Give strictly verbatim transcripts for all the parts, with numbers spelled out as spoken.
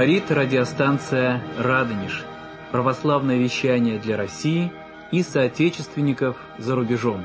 Говорит радиостанция «Радонеж». Православное вещание для России и соотечественников за рубежом.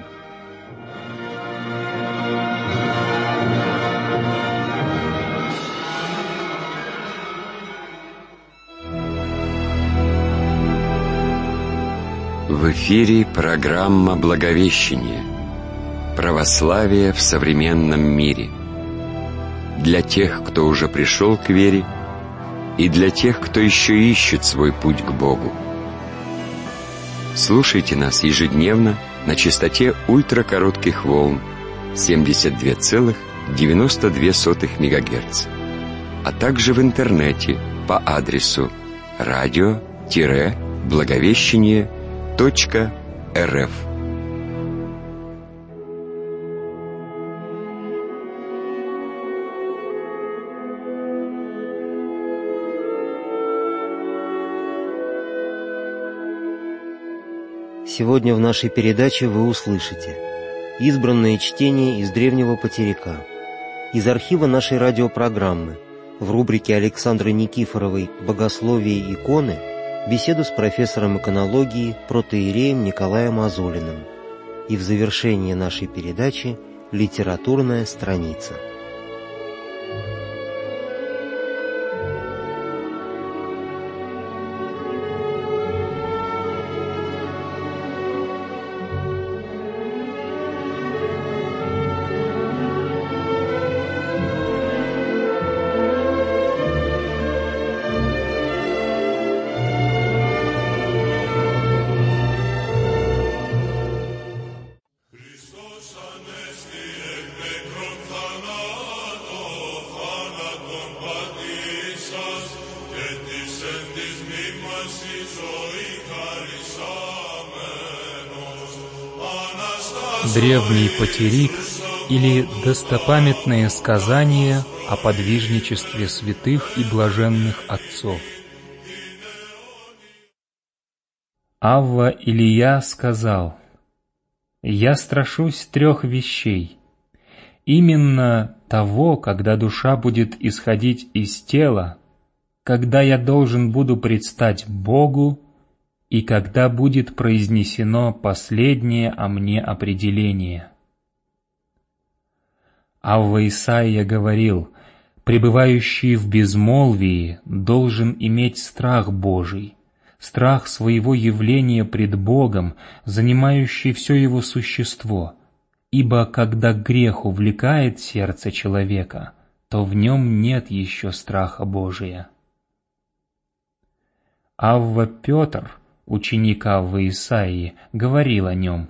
В эфире программа «Благовещение. Православие в современном мире». Для тех, кто уже пришел к вере, и для тех, кто еще ищет свой путь к Богу. Слушайте нас ежедневно на частоте ультракоротких волн семьдесят два целых девяносто две сотых мегагерца, а также в интернете по адресу радио-благовещение точка рф. Сегодня в нашей передаче вы услышите избранное чтение из древнего потеряка, из архива нашей радиопрограммы, в рубрике Александры Никифоровой «Богословие иконы» беседу с профессором иконологии протоиереем Николаем Азолиным, и в завершении нашей передачи литературная страница. Древний потерик или достопамятные сказания о подвижничестве святых и блаженных отцов. Авва Илия сказал: «Я страшусь трех вещей. Именно того, когда душа будет исходить из тела, когда я должен буду предстать Богу, и когда будет произнесено последнее о мне определение». Авва Исаия говорил: «Пребывающий в безмолвии должен иметь страх Божий, страх своего явления пред Богом, занимающий все его существо, ибо когда грех увлекает сердце человека, то в нем нет еще страха Божия». Авва Петр, ученик Аввы Исаии, говорил о нем: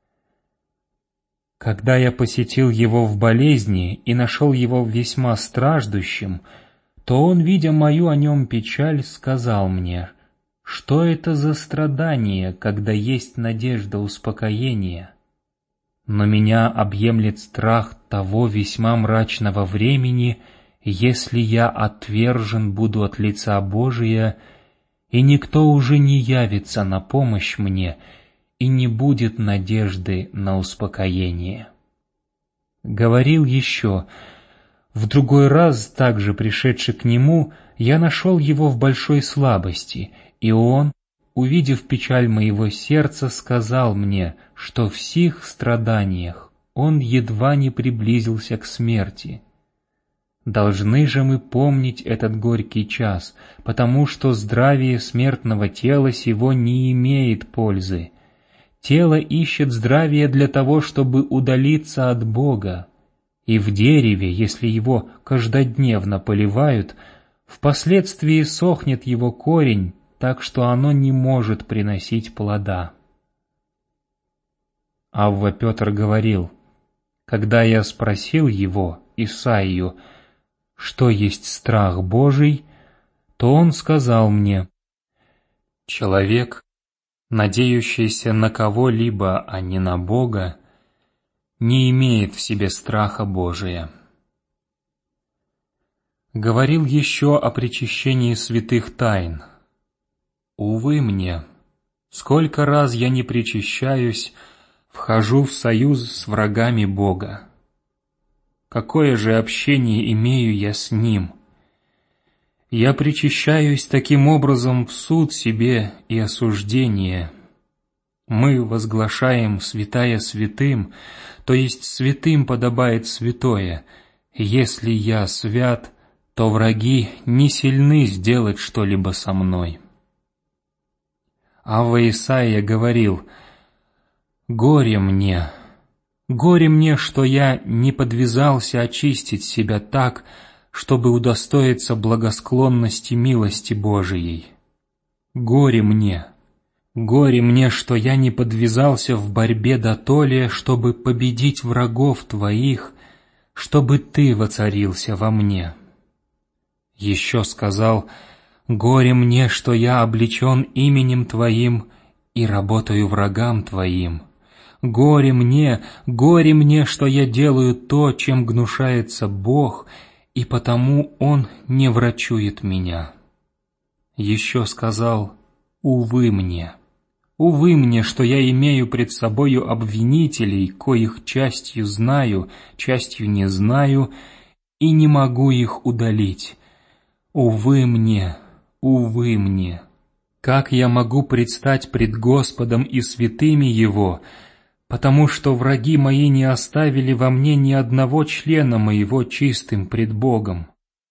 «Когда я посетил его в болезни и нашел его весьма страждущим, то он, видя мою о нем печаль, сказал мне: что это за страдание, когда есть надежда успокоения? Но меня объемлет страх того весьма мрачного времени, если я отвержен буду от лица Божия, и никто уже не явится на помощь мне, и не будет надежды на успокоение». Говорил еще: «В другой раз, также пришедший к нему, я нашел его в большой слабости, и он, увидев печаль моего сердца, сказал мне, что в сих страданиях он едва не приблизился к смерти. Должны же мы помнить этот горький час, потому что здравие смертного тела сего не имеет пользы. Тело ищет здравие для того, чтобы удалиться от Бога, и в дереве, если его каждодневно поливают, впоследствии сохнет его корень, так что оно не может приносить плода». Авва Петр говорил: «Когда я спросил его, Исаию, что есть страх Божий, то он сказал мне: человек, надеющийся на кого-либо, а не на Бога, не имеет в себе страха Божия». Говорил еще о причащении святых тайн: «Увы мне, сколько раз я не причащаюсь, вхожу в союз с врагами Бога. Какое же общение имею я с Ним? Я причащаюсь таким образом в суд себе и осуждение. Мы возглашаем святая святым, то есть святым подобает святое. Если я свят, то враги не сильны сделать что-либо со мной. Авва Исаия говорил: «Горе мне, горе мне, что я не подвязался очистить себя так, чтобы удостоиться благосклонности милости Божией. Горе мне, горе мне, что я не подвязался в борьбе дотоле, чтобы победить врагов Твоих, чтобы Ты воцарился во мне». Еще сказал: «Горе мне, что я облечен именем Твоим и работаю врагам Твоим. Горе мне, горе мне, что я делаю то, чем гнушается Бог, и потому Он не врачует меня». Еще сказал: «Увы мне, увы мне, что я имею пред собою обвинителей, коих частью знаю, частью не знаю, и не могу их удалить. Увы мне, увы мне, как я могу предстать пред Господом и святыми Его, потому что враги мои не оставили во мне ни одного члена моего чистым пред Богом».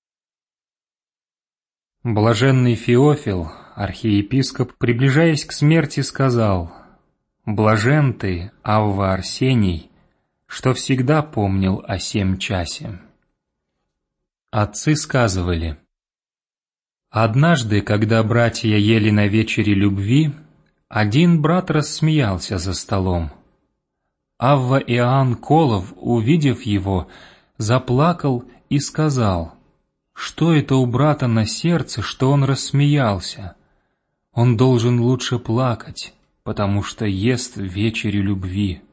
Блаженный Феофил, архиепископ, приближаясь к смерти, сказал: «Блажен ты, Авва Арсений, что всегда помнил о сем часе». Отцы сказывали: однажды, когда братья ели на вечере любви, один брат рассмеялся за столом. Авва Иоанн Колов, увидев его, заплакал и сказал: «Что это у брата на сердце, что он рассмеялся? Он должен лучше плакать, потому что ест вечерю любви».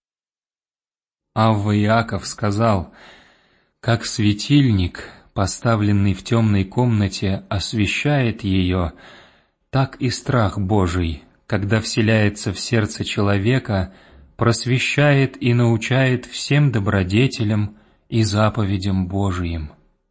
Авва Иаков сказал: «Как светильник, поставленный в темной комнате, освещает ее, так и страх Божий, когда вселяется в сердце человека, просвещает и научает всем добродетелям и заповедям Божиим».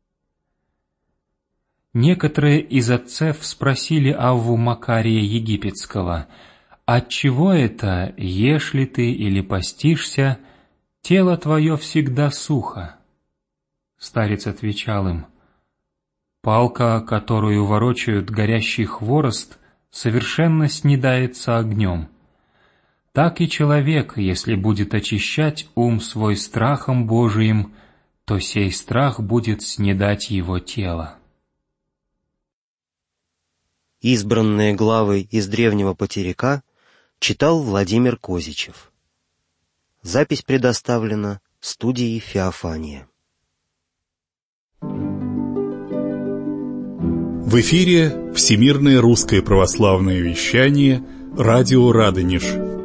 Некоторые из отцев спросили Авву Макария Египетского: «Отчего это, ешь ли ты или постишься, тело твое всегда сухо?» Старец отвечал им: «Палка, которую ворочают горящий хворост, совершенно снедается огнем. Так и человек, если будет очищать ум свой страхом Божиим, то сей страх будет снедать его тело». Избранные главы из древнего потеряка читал Владимир Козичев. Запись предоставлена студией «Феофания». В эфире Всемирное русское православное вещание «Радио Радонеж».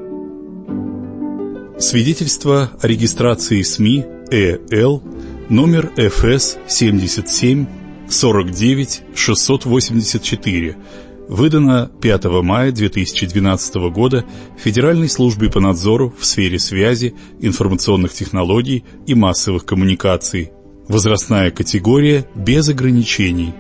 Свидетельство о регистрации СМИ ЭЛ номер эф эс семьдесят семь сорок девять шестьсот восемьдесят четыре, выдано пятого мая две тысячи двенадцатого года Федеральной службе по надзору в сфере связи, информационных технологий и массовых коммуникаций. Возрастная категория без ограничений.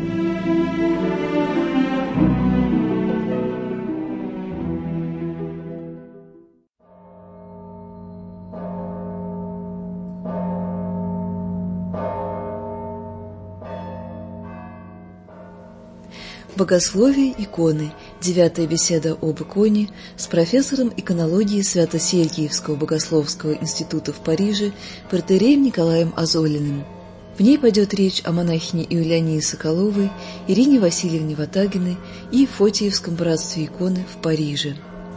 Богословие иконы. Девятая беседа об иконе с профессором иконологии Свято-Сергиевского богословского института в Париже протоиереем Николаем Азолиным. В ней пойдет речь о монахине Иулиании Соколовой, Ирине Васильевне Ватагиной и Фотиевском братстве иконы в Париже.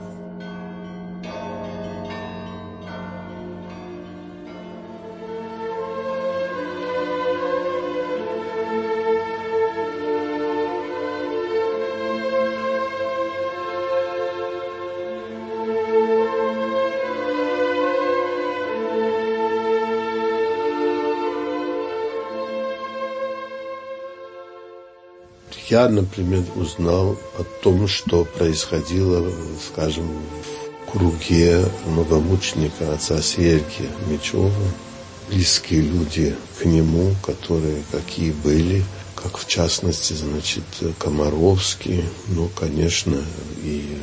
Я, например, узнал о том, что происходило, скажем, в круге новомученика отца Сергия Мечева. Близкие люди к нему, которые какие были, как в частности, значит, Комаровский, ну, конечно, и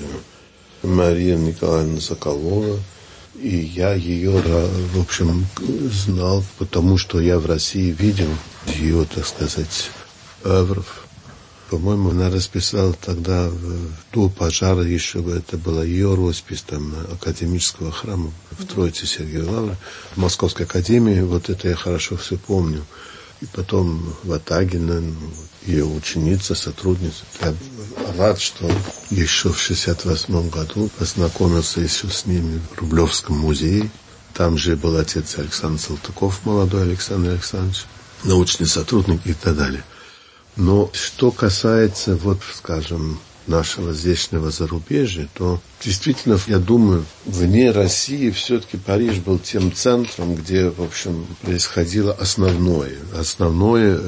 Мария Николаевна Соколова. И я ее, в общем, знал, потому что я в России видел ее, так сказать, œuvров. По-моему, она расписала тогда, до пожара еще, это была ее роспись там, академического храма в Троице Сергия Лавры, в Московской академии, вот это я хорошо все помню. И потом Ватагина, ее ученица, сотрудница. Я рад, что еще в шестьдесят восьмом году познакомился еще с ними в Рублевском музее. Там же был отец Александр Салтыков, молодой Александр Александрович, научный сотрудник и так далее. Но что касается, вот, скажем, нашего здешнего зарубежья, то действительно, я думаю, вне России все-таки Париж был тем центром, где, в общем, происходило основное. Основное,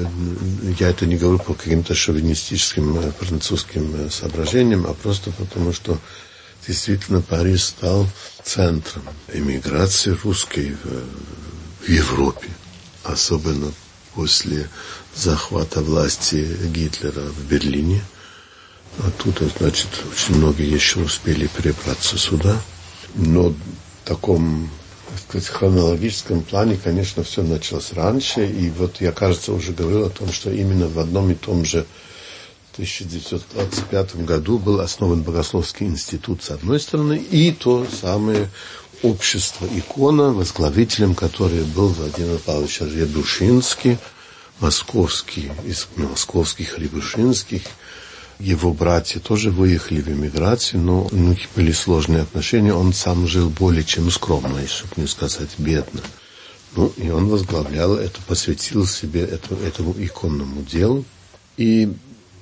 я это не говорю по каким-то шовинистическим французским соображениям, а просто потому, что действительно Париж стал центром эмиграции русской в, в Европе, особенно после захвата власти Гитлера в Берлине. Оттуда, значит, очень многие еще успели перебраться сюда. Но в таком, так сказать, хронологическом плане, конечно, все началось раньше. И вот я, кажется, уже говорил о том, что именно в одном и том же тысяча девятьсот двадцать пятом году был основан Богословский институт, с одной стороны, и то самое общество «Икона», возглавителем которое был Владимир Павлович Рябушинский, московский, из московских Рябушинских. Его братья тоже выехали в эмиграцию, но у них были сложные отношения. Он сам жил более чем скромно, чтобы не сказать бедно. Ну, и он возглавлял это, посвятил себе это, этому иконному делу. И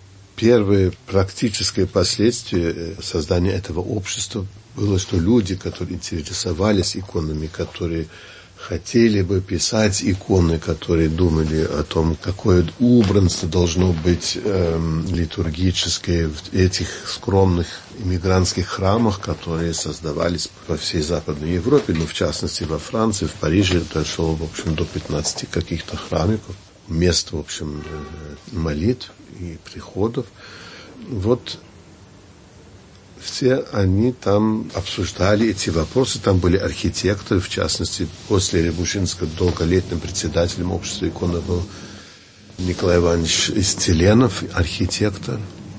первое практическое последствие создания этого общества было, что люди, которые интересовались иконами, которые хотели бы писать иконы, которые думали о том, какое убранство должно быть э, литургическое в этих скромных иммигрантских храмах, которые создавались по всей Западной Европе, но в частности во Франции, в Париже дошло, в общем, до пятнадцати каких-то храмиков, мест, в общем, молитв и приходов. Вот все они там обсуждали эти вопросы. Там были архитекторы, в частности, после Рябушинского долголетним председателем общества иконы был Николай Иванович Исцеленов, архитектор.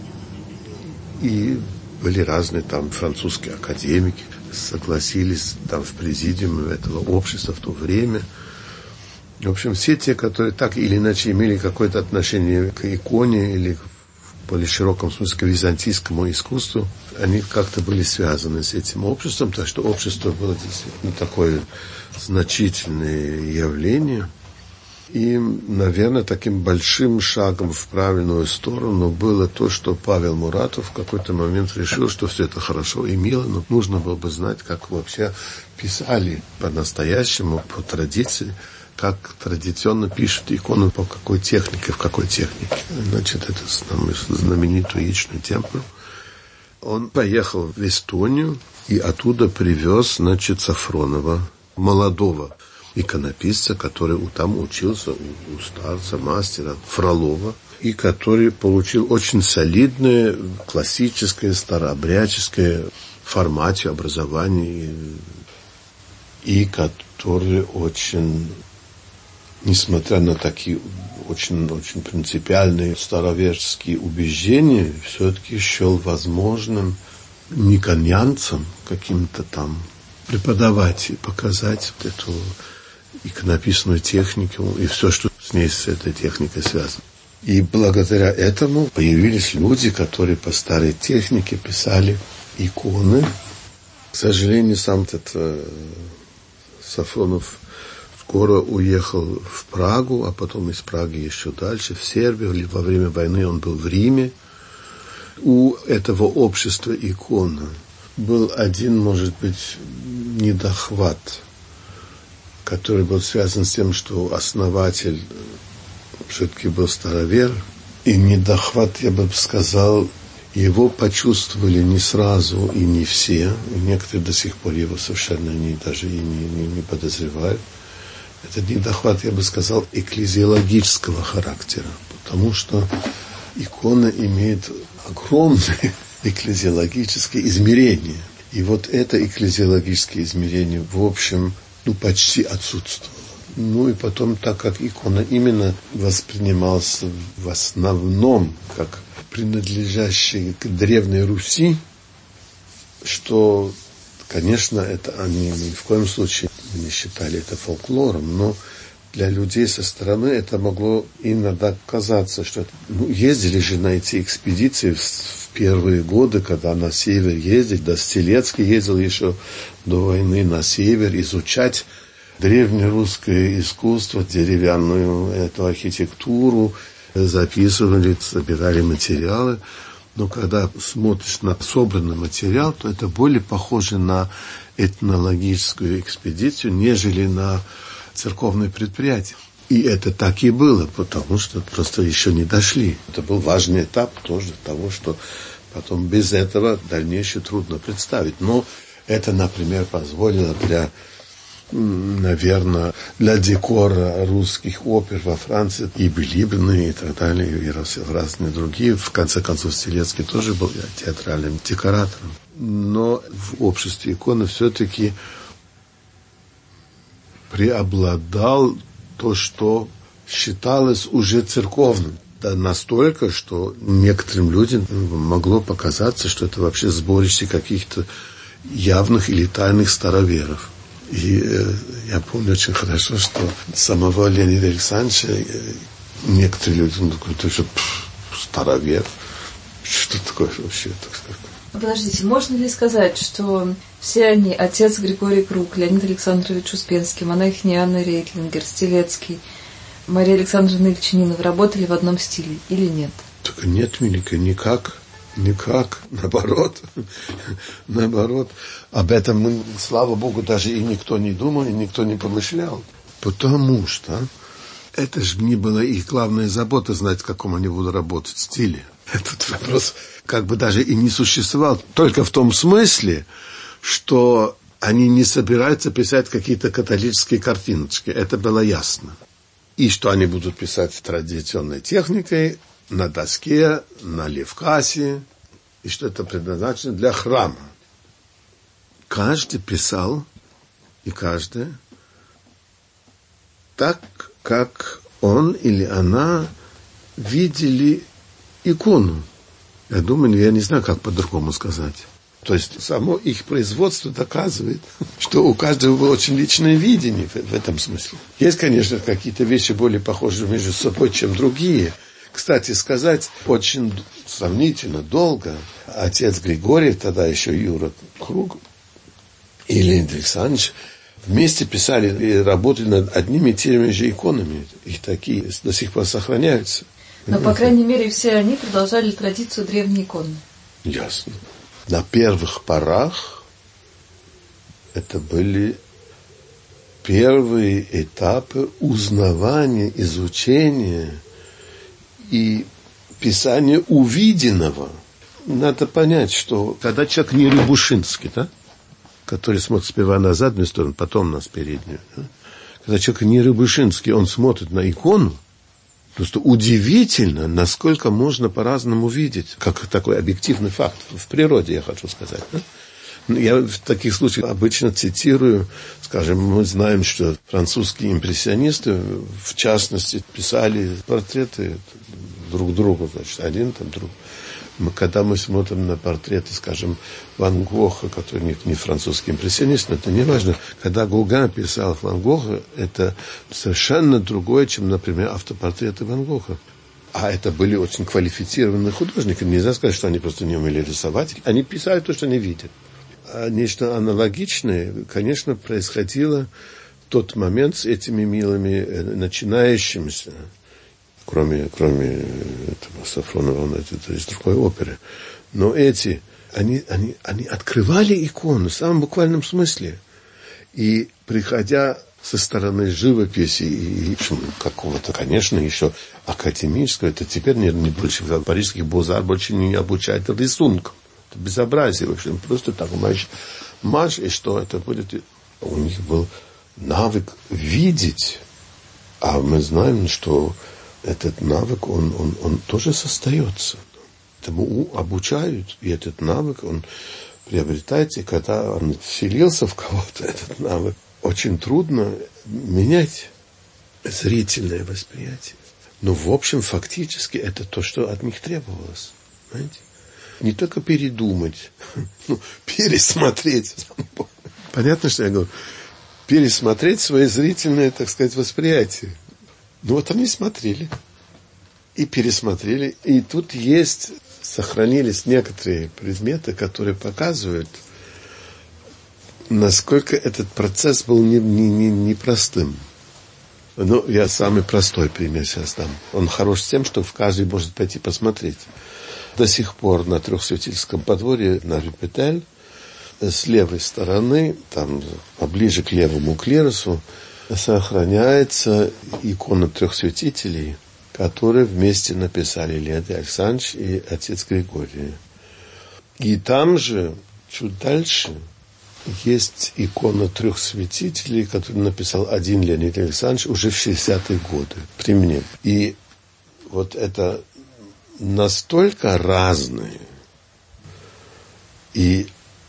И были разные там французские академики, согласились там в президиуме этого общества в то время. В общем, все те, которые так или иначе имели какое-то отношение к иконе или в более широком смысле к византийскому искусству, они как-то были связаны с этим обществом, так что общество было действительно такое значительное явление. И, наверное, таким большим шагом в правильную сторону было то, что Павел Муратов в какой-то момент решил, что все это хорошо и мило, но нужно было бы знать, как вообще писали по-настоящему, по традиции, как традиционно пишут икону, по какой технике, в какой технике. Значит, это знаменитую яичную темплю. Он поехал в Эстонию и оттуда привез, значит, Сафронова, молодого иконописца, который там учился у старца, мастера Фролова, и который получил очень солидное, классическое, старообрядческое формате образования, и который очень, несмотря на такие очень-очень принципиальные староверческие убеждения, все-таки счел возможным никонянцам каким-то там преподавать и показать вот эту иконописную технику и все, что с ней, с этой техникой связано. И благодаря этому появились люди, которые по старой технике писали иконы. К сожалению, сам этот э, Сафронов скоро уехал в Прагу, а потом из Праги еще дальше, в Сербию. Во время войны он был в Риме. У этого общества икона был один, может быть, недохват, который был связан с тем, что основатель все-таки был старовер. И недохват, я бы сказал, его почувствовали не сразу и не все. И некоторые до сих пор его совершенно не, даже и не, не, не подозревают. Это недохват, я бы сказал, экклезиологического характера. Потому что икона имеет огромное экклезиологическое измерение. И вот это экклезиологическое измерение, в общем, ну, почти отсутствовало. Ну и потом, так как икона именно воспринимался в основном как принадлежащий к Древней Руси, что, конечно, это они ни в коем случае не считали это фольклором, но для людей со стороны это могло иногда казаться, что... Ну, ездили же на эти экспедиции в, в первые годы, когда на север ездили, да, Стелецкий ездил еще до войны на север изучать древнерусское искусство, деревянную эту архитектуру, записывали, собирали материалы. Но когда смотришь на собранный материал, то это более похоже на этнологическую экспедицию, нежели на церковное предприятие. И это так и было, потому что просто еще не дошли. Это был важный этап тоже того, что потом без этого дальнейшее трудно представить. Но это, например, позволило для, наверное, для декора русских опер во Франции, и Билибины, и так далее, и разные другие. В конце концов, Стелецкий тоже был театральным декоратором. Но в обществе иконы все-таки преобладал то, что считалось уже церковным. Да настолько, что некоторым людям могло показаться, что это вообще сборище каких-то явных или тайных староверов. И э, я помню очень хорошо, что самого Леонида Александровича э, некоторые люди думают, ты что, пф, старовер? Что такое вообще, так сказать? Подождите, можно ли сказать, что все они, отец Григорий Круг, Леонид Александрович Успенский, монахиня Анна Рейтлингер, Стелецкий, Мария Александровна Ильчининова работали в одном стиле или нет? Так нет, Милика, никак, никак, наоборот, наоборот. Об этом, мы, слава Богу, даже и никто не думал, и никто не помышлял. Потому что это же не была их главная забота знать, в каком они будут работать стиле. Этот вопрос как бы даже и не существовал. Только в том смысле, что они не собираются писать какие-то католические картиночки. Это было ясно. И что они будут писать традиционной техникой, на доске, на левкасе, и что это предназначено для храма. Каждый писал, и каждый, так, как он или она видели икону. Я думаю, я не знаю, как по-другому сказать. То есть само их производство доказывает, что у каждого было очень личное видение в, в этом смысле. Есть, конечно, какие-то вещи более похожие между собой, чем другие. Кстати сказать, очень сомнительно долго отец Григорий, тогда еще Юра Круг, и Леонид Александрович вместе писали и работали над одними и теми же иконами. И такие до сих пор сохраняются. Но, по крайней мере, все они продолжали традицию древней иконы. Ясно. На первых порах это были первые этапы узнавания, изучения и писания увиденного. Надо понять, что когда человек не Рябушинский, да, который смотрит сперва на заднюю сторону, потом на переднюю, да, когда человек не Рябушинский, он смотрит на икону, просто удивительно, насколько можно по-разному видеть, как такой объективный факт в природе, я хочу сказать. Да? Я в таких случаях обычно цитирую, скажем, мы знаем, что французские импрессионисты, в частности, писали портреты друг другу, значит, один там друг. Мы, когда мы смотрим на портреты, скажем, Ван Гога, который не, не французский импрессионист, но это не важно. Когда Гоган писал Ван Гога, это совершенно другое, чем, например, автопортреты Ван Гога. А это были очень квалифицированные художники. Нельзя сказать, что они просто не умели рисовать. Они писали то, что они видят. А нечто аналогичное, конечно, происходило в тот момент с этими милыми начинающимися. Кроме, кроме этого Сафронова, он это, это из другой оперы. Но эти, они, они, они открывали икону в самом буквальном смысле. И приходя со стороны живописи и, и какого-то, конечно, еще академического, это теперь не, не больше, парижский Бозар больше не обучает рисункам. Это безобразие, в общем, просто так марш, марш, и что это будет? У них был навык видеть. А мы знаем, что этот навык, он, он, он тоже остается. Этому обучают, и этот навык, он приобретается, и когда он вселился в кого-то, этот навык, очень трудно менять зрительное восприятие. Но, в общем, фактически, это то, что от них требовалось. Понимаете? Не только передумать, ну, пересмотреть. Понятно, что я говорю? Пересмотреть свое зрительное, так сказать, восприятие. Ну, вот они смотрели. И пересмотрели. И тут есть, сохранились некоторые предметы, которые показывают, насколько этот процесс был непростым. Не, не, не простым. Ну, я самый простой пример сейчас дам. Он хорош тем, что каждый может пойти посмотреть. До сих пор на Трехсвятительском подворье, на Репетель, с левой стороны, там поближе к левому клиросу, сохраняется икона трех святителей, которые вместе написали Леонид Александрович и отец Григорий. И там же, чуть дальше, есть икона трех святителей, которую написал один Леонид Александрович уже в шестидесятые годы при мне. И вот это настолько разные. И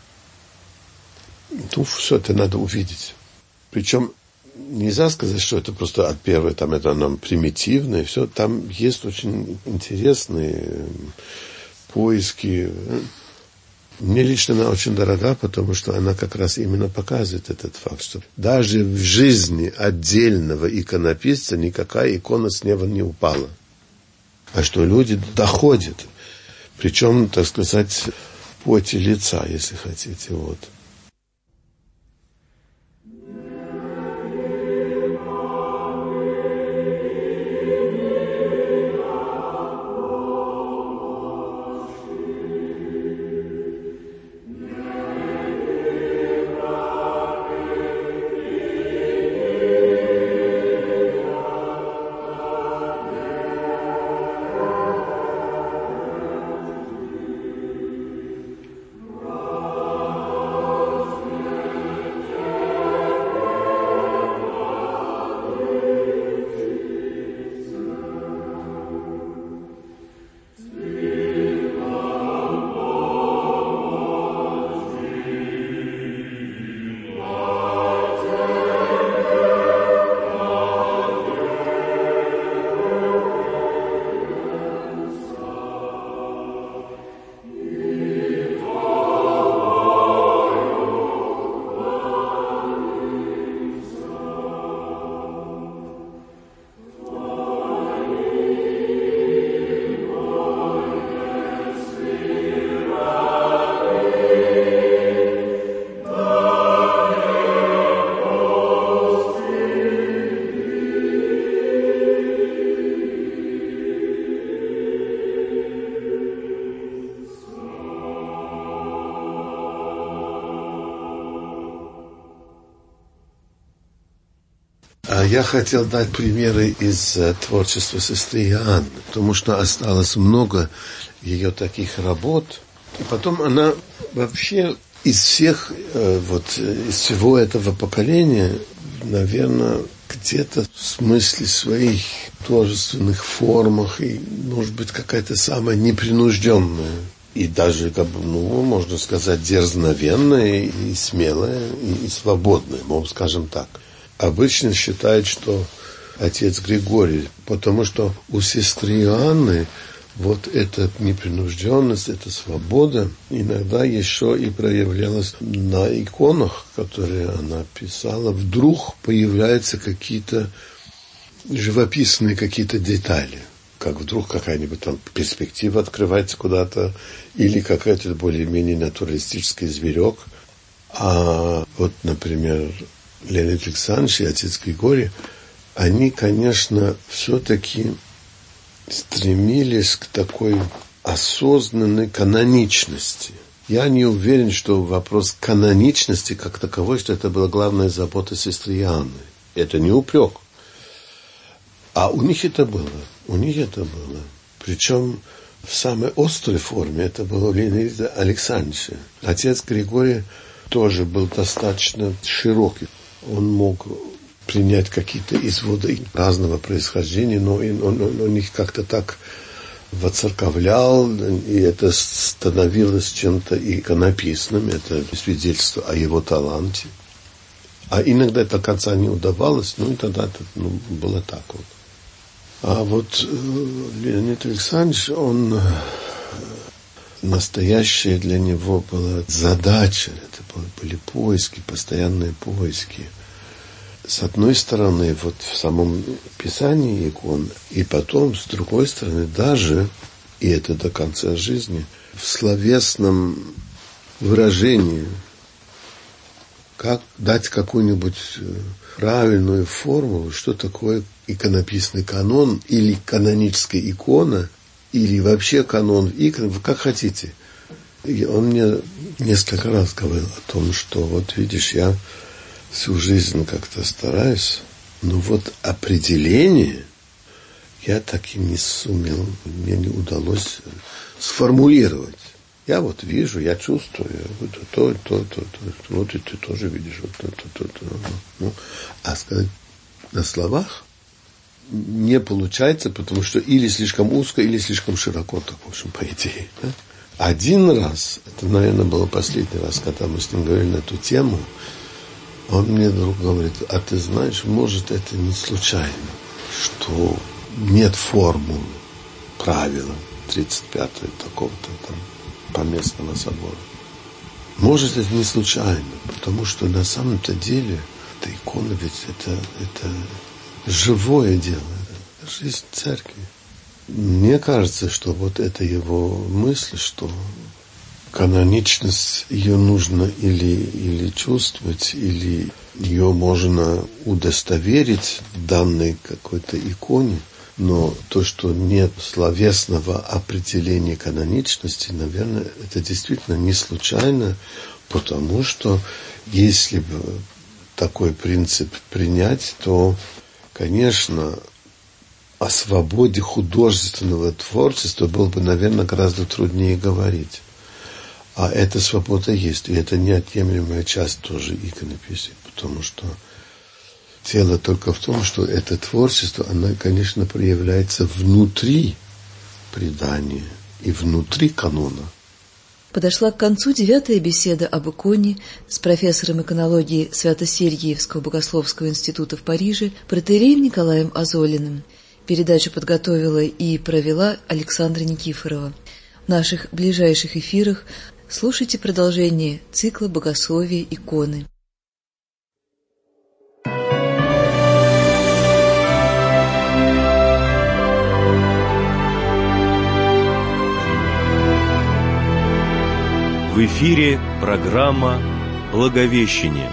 ну, все это надо увидеть. Причем нельзя сказать, что это просто от первой, там это нам примитивное, все. Там есть очень интересные поиски. Мне лично она очень дорога, потому что она как раз именно показывает этот факт, что даже в жизни отдельного иконописца никакая икона с неба не упала. А что люди доходят. Причем, так сказать, в поте лица, если хотите. Вот. Я хотел дать примеры из творчества сестры Иоанны, потому что осталось много ее таких работ. И потом она вообще из всех, вот, из всего этого поколения, наверное, где-то в смысле своих творчественных формах, и, может быть, какая-то самая непринужденная, и даже, как бы, ну, можно сказать, дерзновенная, и смелая, и свободная, ну, скажем так. Обычно считают, что отец Григорий, потому что у сестры Иоанны вот эта непринужденность, эта свобода иногда еще и проявлялась на иконах, которые она писала. Вдруг появляются какие-то живописные какие-то детали, как вдруг какая-нибудь там перспектива открывается куда-то, или какой-то более-менее натуралистический зверек. А вот, например, Леонид Александрович и отец Григорий, они, конечно, все-таки стремились к такой осознанной каноничности. Я не уверен, что вопрос каноничности как таковой, что это была главная забота сестры Иоанны. Это не упрек. А у них это было. У них это было. Причем в самой острой форме это было у Леонида Александровича. Отец Григорий тоже был достаточно широкий. Он мог принять какие-то изводы разного происхождения, но он, он, он их как-то так воцерковлял, и это становилось чем-то иконописным, это свидетельство о его таланте. А иногда это до конца не удавалось, ну и тогда это ну, было так вот. А вот Леонид Александрович, он, настоящая для него была задача, это были поиски, постоянные поиски. С одной стороны, вот в самом писании икон, и потом, с другой стороны, даже, и это до конца жизни, в словесном выражении, как дать какую-нибудь правильную формулу, что такое иконописный канон, или каноническая икона, или вообще канон икон, как хотите. И он мне несколько раз говорил о том, что вот видишь, я всю жизнь как-то стараюсь, но вот определение я так и не сумел, мне не удалось сформулировать. Я вот вижу, я чувствую, вот то, то, то, то, вот и ты тоже видишь, вот то, то, то, то. Ну, а сказать на словах не получается, потому что или слишком узко, или слишком широко, так, в общем, по идее. Да? Один раз, это, наверное, был последний раз, когда мы с ним говорили на эту тему, он мне вдруг говорит, а ты знаешь, может, это не случайно, что нет формулы, правила тридцать пятого такого-то там поместного собора. Может, это не случайно, потому что на самом-то деле эта икона ведь это, это живое дело, это жизнь церкви. Мне кажется, что вот это его мысль, что каноничность, ее нужно или, или чувствовать, или ее можно удостоверить в данной какой-то иконе, но то, что нет словесного определения каноничности, наверное, это действительно не случайно, потому что если бы такой принцип принять, то, конечно, о свободе художественного творчества было бы, наверное, гораздо труднее говорить. А эта свобода есть, и это неотъемлемая часть тоже иконописи, потому что дело только в том, что это творчество, оно, конечно, проявляется внутри предания и внутри канона. Подошла к концу девятая беседа об иконе с профессором иконологии Свято-Сергиевского богословского института в Париже протоиереем Николаем Азолиным. Передачу подготовила и провела Александра Никифорова. В наших ближайших эфирах слушайте продолжение цикла «Богословие иконы». В эфире программа «Благовещение».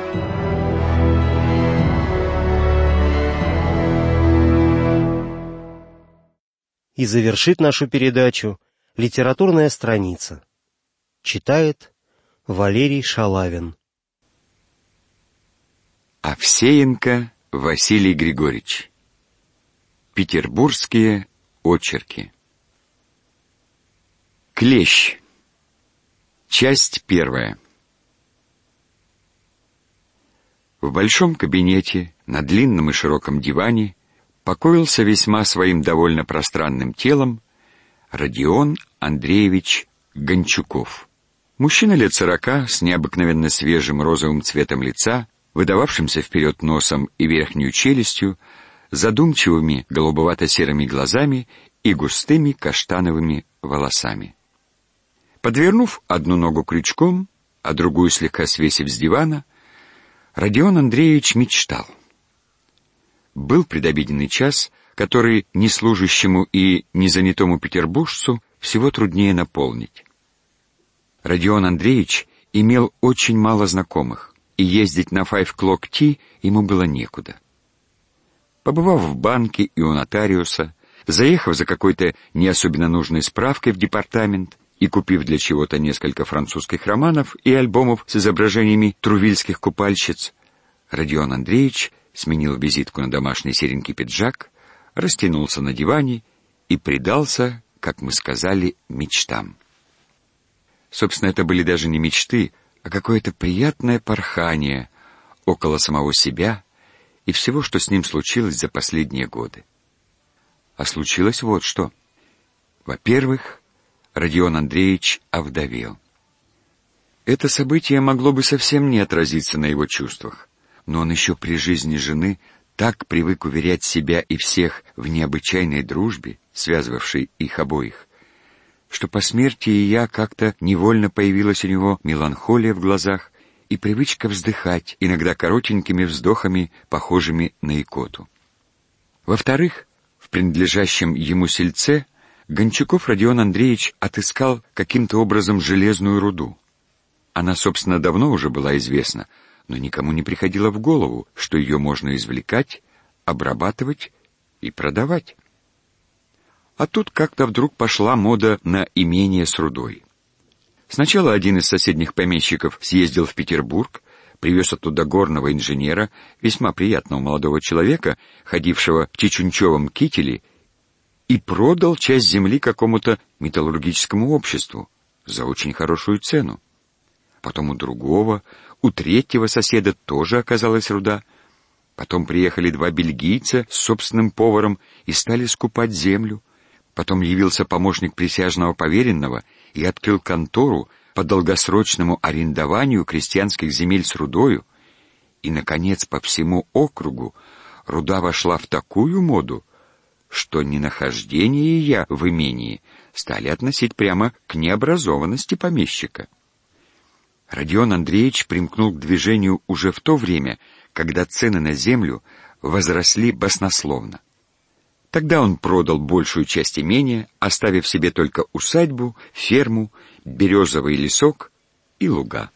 И завершит нашу передачу литературная страница. Читает Валерий Шалавин. Овсеенко Василий Григорьевич. Петербургские очерки. Клещ. Часть первая. В большом кабинете на длинном и широком диване покоился весьма своим довольно пространным телом Родион Андреевич Гончуков. Мужчина лет сорока, с необыкновенно свежим розовым цветом лица, выдававшимся вперед носом и верхнюю челюстью, задумчивыми голубовато-серыми глазами и густыми каштановыми волосами. Подвернув одну ногу крючком, а другую слегка свесив с дивана, Родион Андреевич мечтал. Был предобеденный час, который неслужащему и незанятому петербуржцу всего труднее наполнить. Родион Андреевич имел очень мало знакомых, и ездить на Five Clock Tea ему было некуда. Побывав в банке и у нотариуса, заехав за какой-то не особенно нужной справкой в департамент и купив для чего-то несколько французских романов и альбомов с изображениями трувильских купальщиц, Родион Андреевич сменил визитку на домашний серенький пиджак, растянулся на диване и предался, как мы сказали, мечтам. Собственно, это были даже не мечты, а какое-то приятное порхание около самого себя и всего, что с ним случилось за последние годы. А случилось вот что. Во-первых, Родион Андреевич овдовел. Это событие могло бы совсем не отразиться на его чувствах, но он еще при жизни жены так привык уверять себя и всех в необычайной дружбе, связывавшей их обоих, что по смерти Ия как-то невольно появилась у него меланхолия в глазах и привычка вздыхать, иногда коротенькими вздохами, похожими на икоту. Во-вторых, в принадлежащем ему сельце Гончуков Родион Андреевич отыскал каким-то образом железную руду. Она, собственно, давно уже была известна, но никому не приходило в голову, что ее можно извлекать, обрабатывать и продавать. А тут как-то вдруг пошла мода на имение с рудой. Сначала один из соседних помещиков съездил в Петербург, привез оттуда горного инженера, весьма приятного молодого человека, ходившего в чечунчевом кителе, и продал часть земли какому-то металлургическому обществу за очень хорошую цену. Потом у другого, у третьего соседа тоже оказалась руда. Потом приехали два бельгийца с собственным поваром и стали скупать землю. Потом явился помощник присяжного поверенного и открыл контору по долгосрочному арендованию крестьянских земель с рудою. И, наконец, по всему округу руда вошла в такую моду, что ненахождение ее в имении стали относить прямо к необразованности помещика. Родион Андреевич примкнул к движению уже в то время, когда цены на землю возросли баснословно. Тогда он продал большую часть имения, оставив себе только усадьбу, ферму, березовый лесок и луга.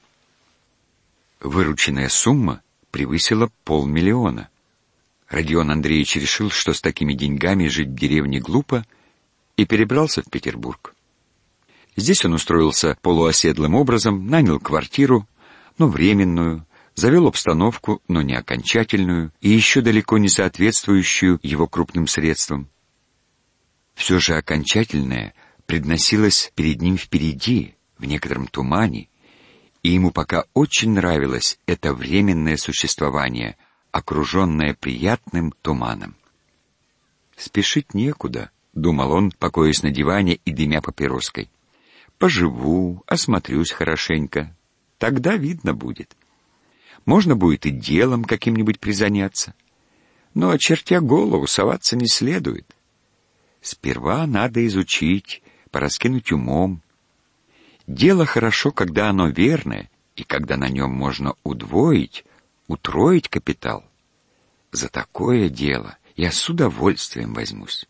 Вырученная сумма превысила полмиллиона. Родион Андреевич решил, что с такими деньгами жить в деревне глупо, и перебрался в Петербург. Здесь он устроился полуоседлым образом, нанял квартиру, но временную, завел обстановку, но не окончательную и еще далеко не соответствующую его крупным средствам. Все же окончательное предносилось перед ним впереди, в некотором тумане, и ему пока очень нравилось это временное существование, окруженное приятным туманом. «Спешить некуда», — думал он, покоясь на диване и дымя папироской. «Поживу, осмотрюсь хорошенько, тогда видно будет. Можно будет и делом каким-нибудь призаняться, но, очертя голову, соваться не следует. Сперва надо изучить, пораскинуть умом. Дело хорошо, когда оно верное, и когда на нем можно удвоить, утроить капитал. За такое дело я с удовольствием возьмусь».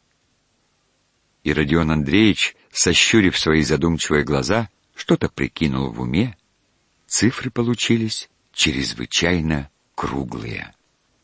И Родион Андреевич, сощурив свои задумчивые глаза, что-то прикинул в уме. Цифры получились чрезвычайно круглые.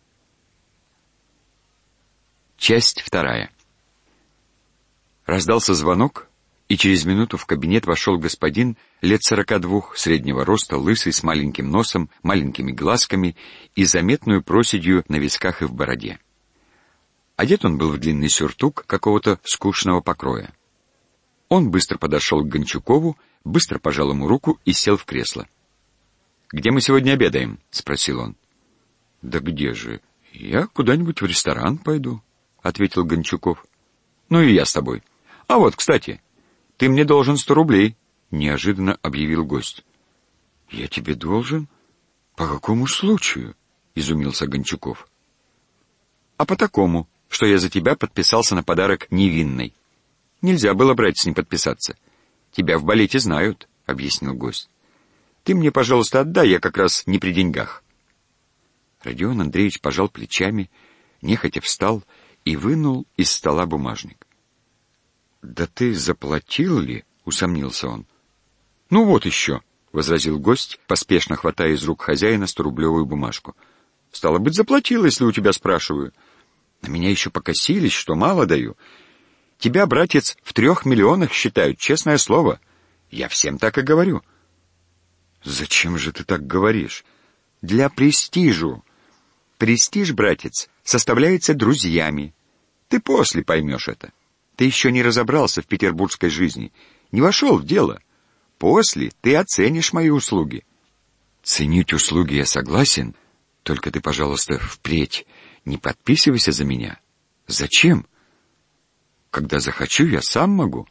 Часть вторая. Раздался звонок, и через минуту в кабинет вошел господин лет сорока двух, среднего роста, лысый, с маленьким носом, маленькими глазками и заметную проседью на висках и в бороде. Одет он был в длинный сюртук какого-то скучного покроя. Он быстро подошел к Гончукову, быстро пожал ему руку и сел в кресло. «Где мы сегодня обедаем?» — спросил он. «Да где же? Я куда-нибудь в ресторан пойду», — ответил Гончуков. «Ну и я с тобой. А вот, кстати, ты мне должен сто рублей», — неожиданно объявил гость. «Я тебе должен? По какому случаю?» — изумился Гончуков. «А по такому, что я за тебя подписался на подарок невинной. Нельзя было брать с ним подписаться. Тебя в балете знают», — объяснил гость. «Ты мне, пожалуйста, отдай, я как раз не при деньгах». Родион Андреевич пожал плечами, нехотя встал и вынул из стола бумажник. «Да ты заплатил ли?» — усомнился он. «Ну вот еще», — возразил гость, поспешно хватая из рук хозяина сторублевую бумажку. «Стало быть, заплатил, если у тебя спрашиваю. На меня еще покосились, что мало даю. Тебя, братец, в трех миллионах считают, честное слово. Я всем так и говорю». «Зачем же ты так говоришь?» «Для престижу. Престиж, братец, составляется друзьями. Ты после поймешь это. Ты еще не разобрался в петербургской жизни, не вошел в дело. После ты оценишь мои услуги». «Ценить услуги я согласен, только ты, пожалуйста, впредь Не подписывайся за меня. Зачем? Когда захочу, я сам могу.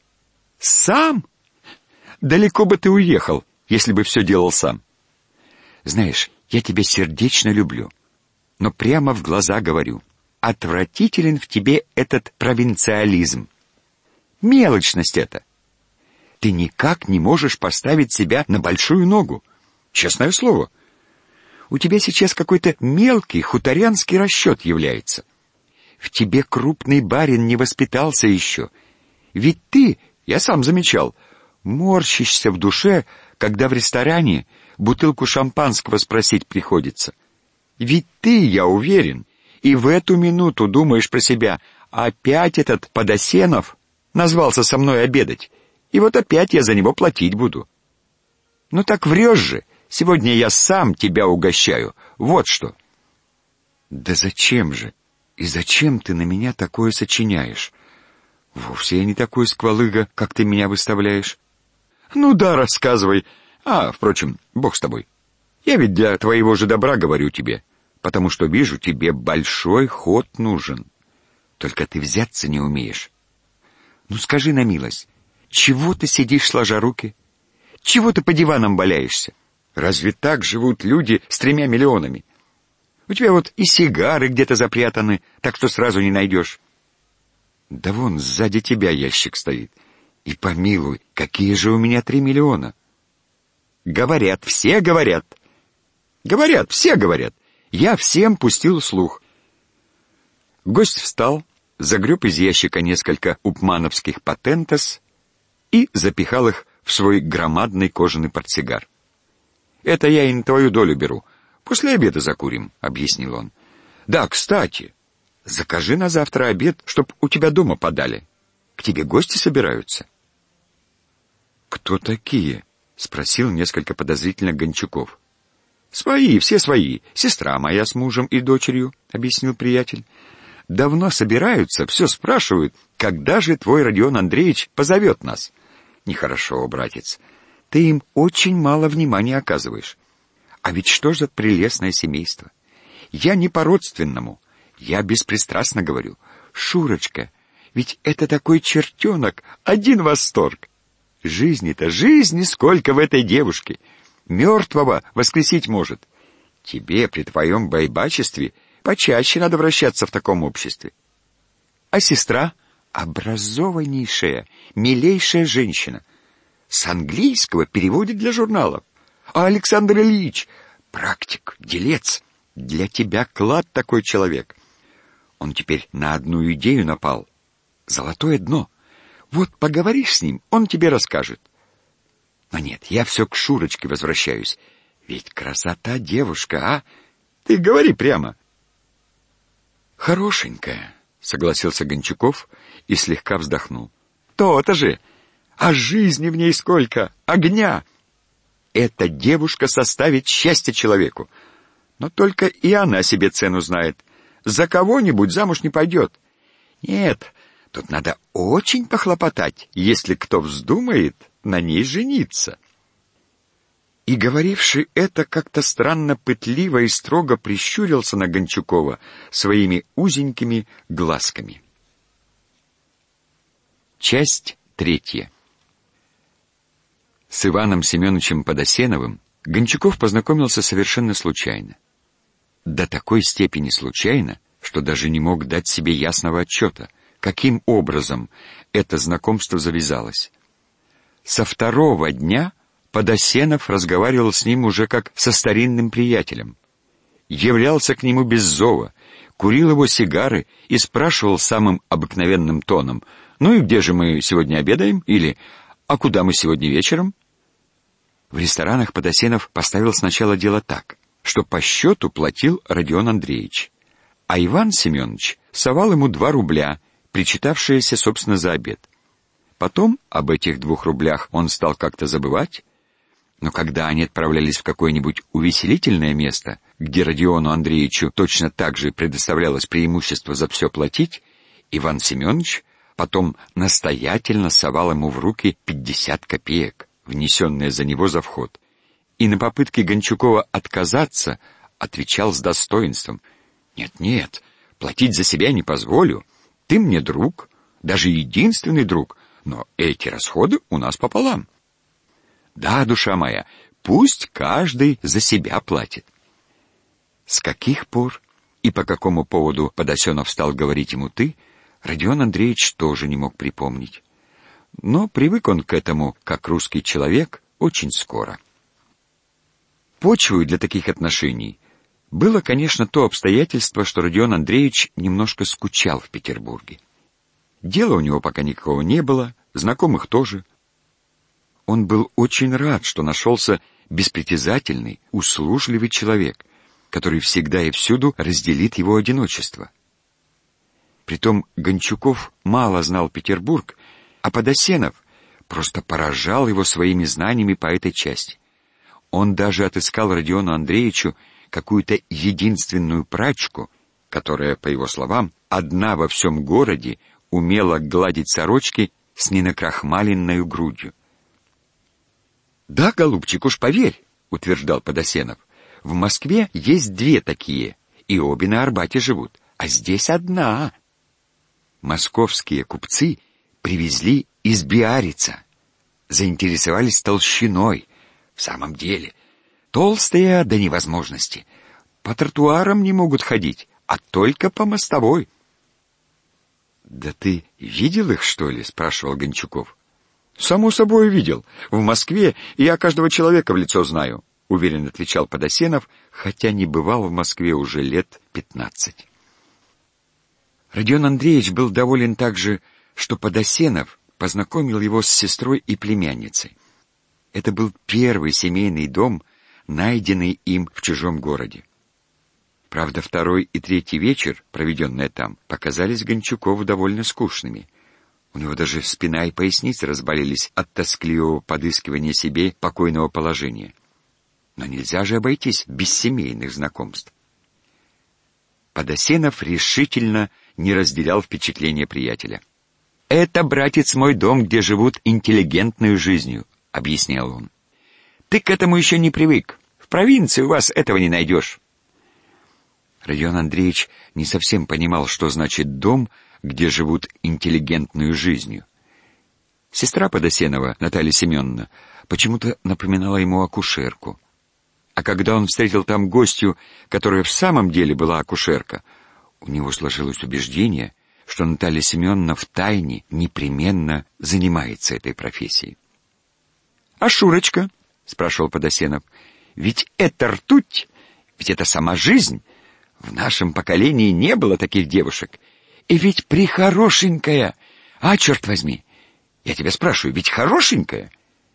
Сам? Далеко бы ты уехал, если бы все делал сам. Знаешь, я тебя сердечно люблю, но прямо в глаза говорю, отвратителен в тебе этот провинциализм. Мелочность это. Ты никак не можешь поставить себя на большую ногу. Честное слово. У тебя сейчас какой-то мелкий хуторянский расчет является. В тебе крупный барин не воспитался еще. Ведь ты, я сам замечал, морщишься в душе, когда в ресторане бутылку шампанского спросить приходится. Ведь ты, я уверен, и в эту минуту думаешь про себя, опять этот Подосенов назвался со мной обедать, и вот опять я за него платить буду. Ну так врешь же, сегодня я сам тебя угощаю, вот что. Да зачем же? И зачем ты на меня такое сочиняешь? Вовсе я не такой сквалыга, как ты меня выставляешь. Ну да, рассказывай. А, впрочем, бог с тобой. Я ведь для твоего же добра говорю тебе, потому что вижу, тебе большой ход нужен. Только ты взяться не умеешь. Ну скажи на милость, чего ты сидишь сложа руки? Чего ты по диванам валяешься? Разве так живут люди с тремя миллионами? У тебя вот и сигары где-то запрятаны, так что сразу не найдешь. Да вон сзади тебя ящик стоит. И помилуй, какие же у меня три миллиона? Говорят, все говорят. Говорят, все говорят. Я всем пустил слух. Гость встал, загреб из ящика несколько упмановских патентос и запихал их в свой громадный кожаный портсигар. «Это я и на твою долю беру. После обеда закурим», — объяснил он. «Да, кстати, закажи на завтра обед, чтоб у тебя дома подали. К тебе гости собираются». «Кто такие?» — спросил несколько подозрительно Гончуков. «Свои, все свои. Сестра моя с мужем и дочерью», — объяснил приятель. «Давно собираются, все спрашивают, когда же твой Родион Андреевич позовет нас». «Нехорошо, братец. Ты им очень мало внимания оказываешь. А ведь что же за прелестное семейство? Я не по-родственному. Я беспристрастно говорю. Шурочка, ведь это такой чертенок, один восторг. Жизни-то, жизни сколько в этой девушке. Мертвого воскресить может. Тебе при твоем байбачестве почаще надо вращаться в таком обществе. А сестра образованнейшая, милейшая женщина. С английского переводит для журналов. А Александр Ильич, практик, делец, для тебя клад такой человек. Он теперь на одну идею напал. Золотое дно. Вот поговоришь с ним, он тебе расскажет. Но нет, я все к Шурочке возвращаюсь. Ведь красота девушка, а? Ты говори прямо. Хорошенькая, согласился Гончуков и слегка вздохнул. То-то же. А жизни в ней сколько, огня. Эта девушка составит счастье человеку. Но только и она себе цену знает. За кого-нибудь замуж не пойдет. Нет, тут надо очень похлопотать, если кто вздумает на ней жениться. И говоривший это как-то странно пытливо и строго прищурился на Гончукова своими узенькими глазками. Часть третья. С Иваном Семеновичем Подосеновым Гончуков познакомился совершенно случайно. До такой степени случайно, что даже не мог дать себе ясного отчета, каким образом это знакомство завязалось. Со второго дня Подосенов разговаривал с ним уже как со старинным приятелем. Являлся к нему без зова, курил его сигары и спрашивал самым обыкновенным тоном: «Ну и где же мы сегодня обедаем?» или «А куда мы сегодня вечером?» В ресторанах Подосенов поставил сначала дело так, что по счету платил Родион Андреевич, а Иван Семенович совал ему два рубля, причитавшиеся, собственно, за обед. Потом об этих двух рублях он стал как-то забывать, но когда они отправлялись в какое-нибудь увеселительное место, где Родиону Андреевичу точно так же предоставлялось преимущество за все платить, Иван Семенович потом настоятельно совал ему в руки пятьдесят копеек, внесенные за него за вход, и на попытки Гончукова отказаться отвечал с достоинством: «Нет-нет, платить за себя не позволю. Ты мне друг, даже единственный друг, но эти расходы у нас пополам». «Да, душа моя, пусть каждый за себя платит». С каких пор и по какому поводу Подосенов стал говорить ему «ты», Родион Андреевич тоже не мог припомнить. Но привык он к этому, как русский человек, очень скоро. Почвой для таких отношений было, конечно, то обстоятельство, что Родион Андреевич немножко скучал в Петербурге. Дела у него пока никакого не было, знакомых тоже. Он был очень рад, что нашелся беспритязательный, услужливый человек, который всегда и всюду разделит его одиночество. Притом Гончуков мало знал Петербург, а Подосенов просто поражал его своими знаниями по этой части. Он даже отыскал Родиону Андреевичу какую-то единственную прачку, которая, по его словам, одна во всем городе умела гладить сорочки с ненакрахмаленной грудью. «Да, голубчик, уж поверь», — утверждал Подосенов, — «в Москве есть две такие, и обе на Арбате живут, а здесь одна». Московские купцы привезли из Биарица, заинтересовались толщиной. В самом деле, толстые до невозможности. По тротуарам не могут ходить, а только по мостовой. «Да ты видел их, что ли?» — спрашивал Гончуков. «Само собой видел. В Москве я каждого человека в лицо знаю», — уверенно отвечал Подосенов, хотя не бывал в Москве уже лет пятнадцать. Родион Андреевич был доволен также, что Подосенов познакомил его с сестрой и племянницей. Это был первый семейный дом, найденный им в чужом городе. Правда, второй и третий вечер, проведенные там, показались Гончукову довольно скучными. У него даже спина и поясница разболелись от тоскливого подыскивания себе покойного положения. Но нельзя же обойтись без семейных знакомств. Подосенов решительно не разделял впечатления приятеля. «Это, братец, мой дом, где живут интеллигентной жизнью», — объяснял он. «Ты к этому еще не привык. В провинции у вас этого не найдешь». Родион Андреевич не совсем понимал, что значит «дом», где живут интеллигентной жизнью. Сестра Подосенова, Наталья Семеновна, почему-то напоминала ему акушерку. А когда он встретил там гостью, которая в самом деле была акушерка, у него сложилось убеждение, что Наталья Семеновна втайне непременно занимается этой профессией. «А Шурочка?» — спрашивал Подосенов. «Ведь это ртуть, ведь это сама жизнь. В нашем поколении не было таких девушек. И ведь прихорошенькая. А, черт возьми, я тебя спрашиваю, ведь хорошенькая?»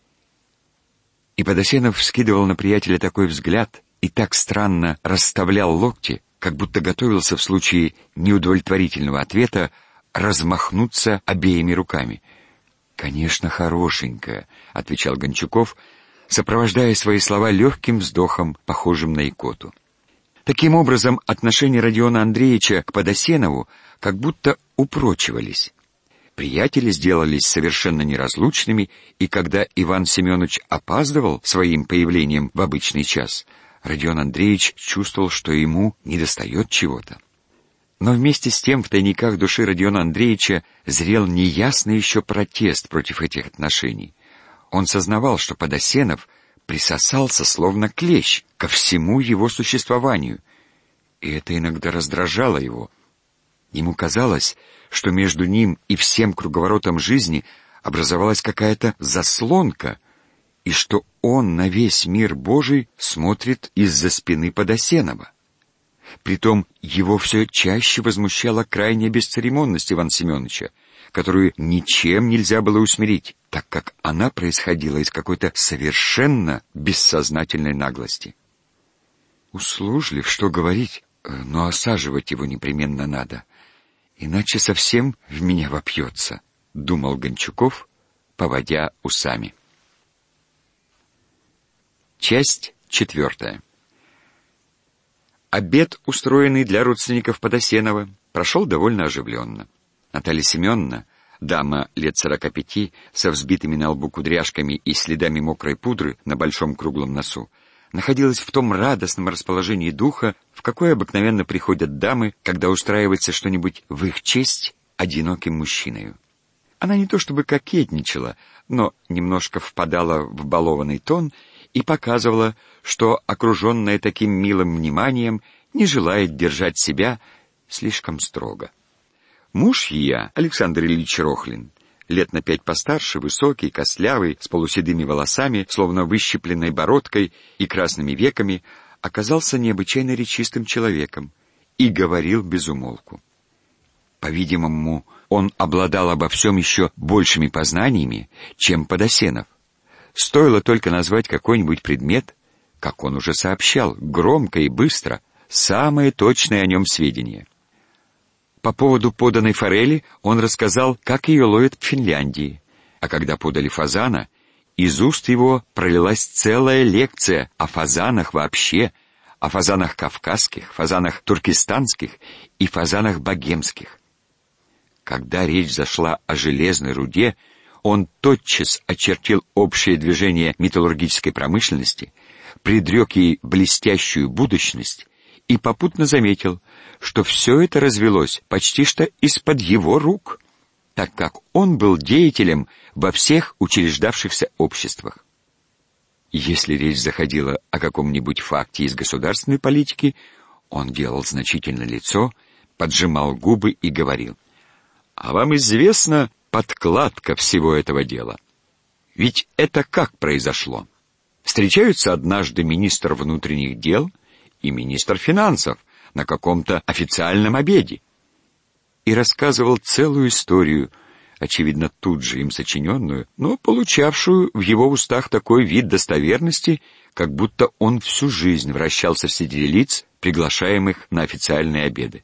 И Подосенов вскидывал на приятеля такой взгляд и так странно расставлял локти, как будто готовился в случае неудовлетворительного ответа размахнуться обеими руками. «Конечно, хорошенькая», — отвечал Гончуков, сопровождая свои слова легким вздохом, похожим на икоту. Таким образом, отношения Родиона Андреевича к Подосенову как будто упрочивались. Приятели сделались совершенно неразлучными, и когда Иван Семенович опаздывал своим появлением в обычный час, Родион Андреевич чувствовал, что ему недостает чего-то. Но вместе с тем в тайниках души Родиона Андреевича зрел неясный еще протест против этих отношений. Он сознавал, что Подосенов присосался словно клещ ко всему его существованию, и это иногда раздражало его. Ему казалось, что между ним и всем круговоротом жизни образовалась какая-то заслонка, и что он на весь мир Божий смотрит из-за спины Подосенова. Притом его все чаще возмущала крайняя бесцеремонность Ивана Семеновича, которую ничем нельзя было усмирить, так как она происходила из какой-то совершенно бессознательной наглости. Услужлив, что говорить, но осаживать его непременно надо, иначе совсем в меня вопьется, — думал Гончуков, поводя усами. Часть четвертая. Обед, устроенный для родственников Подосенова, прошел довольно оживленно. Наталья Семеновна, дама лет сорока пяти, со взбитыми на лбу кудряшками и следами мокрой пудры на большом круглом носу, находилась в том радостном расположении духа, в какое обыкновенно приходят дамы, когда устраивается что-нибудь в их честь одиноким мужчиною. Она не то чтобы кокетничала, но немножко впадала в балованный тон и показывала, что, окруженная таким милым вниманием, не желает держать себя слишком строго. Муж ее, Александр Ильич Рохлин, лет на пять постарше, высокий, костлявый, с полуседыми волосами, словно выщипленной бородкой и красными веками, оказался необычайно речистым человеком и говорил без умолку. По-видимому, он обладал обо всем еще большими познаниями, чем Подосенов. Стоило только назвать какой-нибудь предмет, как он уже сообщал, громко и быстро, самые точные о нем сведения. По поводу поданной форели он рассказал, как ее ловят в Финляндии, а когда подали фазана, из уст его пролилась целая лекция о фазанах вообще, о фазанах кавказских, фазанах туркестанских и фазанах богемских. Когда речь зашла о железной руде, он тотчас очертил общее движение металлургической промышленности, предрек ей блестящую будущность и попутно заметил, что все это развелось почти что из-под его рук, так как он был деятелем во всех учреждавшихся обществах. Если речь заходила о каком-нибудь факте из государственной политики, он делал значительное лицо, поджимал губы и говорил: «А вам известна подкладка всего этого дела? Ведь это как произошло? Встречаются однажды министр внутренних дел и министр финансов на каком-то официальном обеде». И рассказывал целую историю, очевидно, тут же им сочиненную, но получавшую в его устах такой вид достоверности, как будто он всю жизнь вращался среди лиц, приглашаемых на официальные обеды.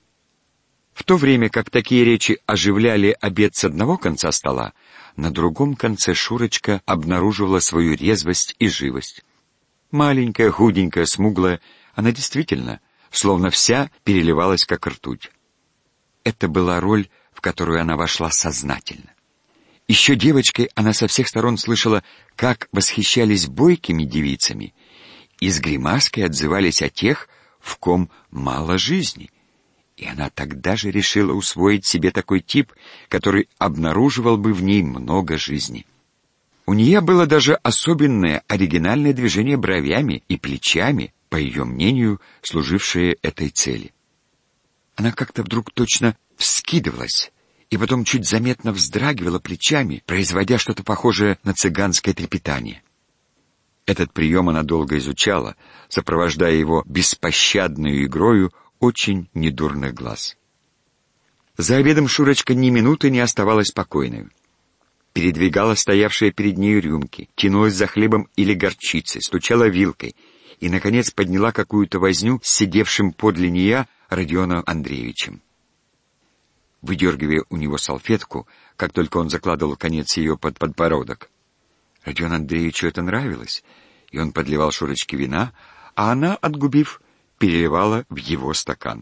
В то время как такие речи оживляли обед с одного конца стола, на другом конце Шурочка обнаруживала свою резвость и живость. Маленькая, худенькая, смуглая, она действительно, словно вся, переливалась как ртуть. Это была роль, в которую она вошла сознательно. Еще девочкой она со всех сторон слышала, как восхищались бойкими девицами, и с гримаской отзывались о тех, в ком мало жизни. И она тогда же решила усвоить себе такой тип, который обнаруживал бы в ней много жизни. У нее было даже особенное оригинальное движение бровями и плечами, по ее мнению, служившее этой цели. Она как-то вдруг точно вскидывалась и потом чуть заметно вздрагивала плечами, производя что-то похожее на цыганское трепетание. Этот прием она долго изучала, сопровождая его беспощадной игрою очень недурных глаз. За обедом Шурочка ни минуты не оставалась спокойной. Передвигала стоявшие перед нею рюмки, тянулась за хлебом или горчицей, стучала вилкой и, наконец, подняла какую-то возню с сидевшим подле нее Родионом Андреевичем. Выдергивая у него салфетку, как только он закладывал конец ее под подбородок. Родиону Андреевичу это нравилось, и он подливал Шурочке вина, а она, отгубив, переливала в его стакан.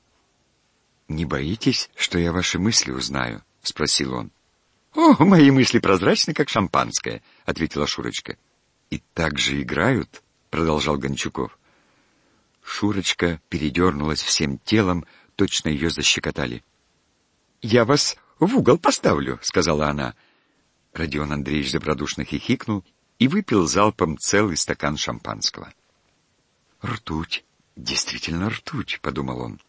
«Не боитесь, что я ваши мысли узнаю?» — спросил он. «О, мои мысли прозрачны, как шампанское», — ответила Шурочка. «И так же играют?» — продолжал Гончуков. Шурочка передернулась всем телом, точно ее защекотали. «Я вас в угол поставлю», — сказала она. Родион Андреевич добродушно хихикнул и выпил залпом целый стакан шампанского. «Ртуть, действительно ртуть», — подумал он.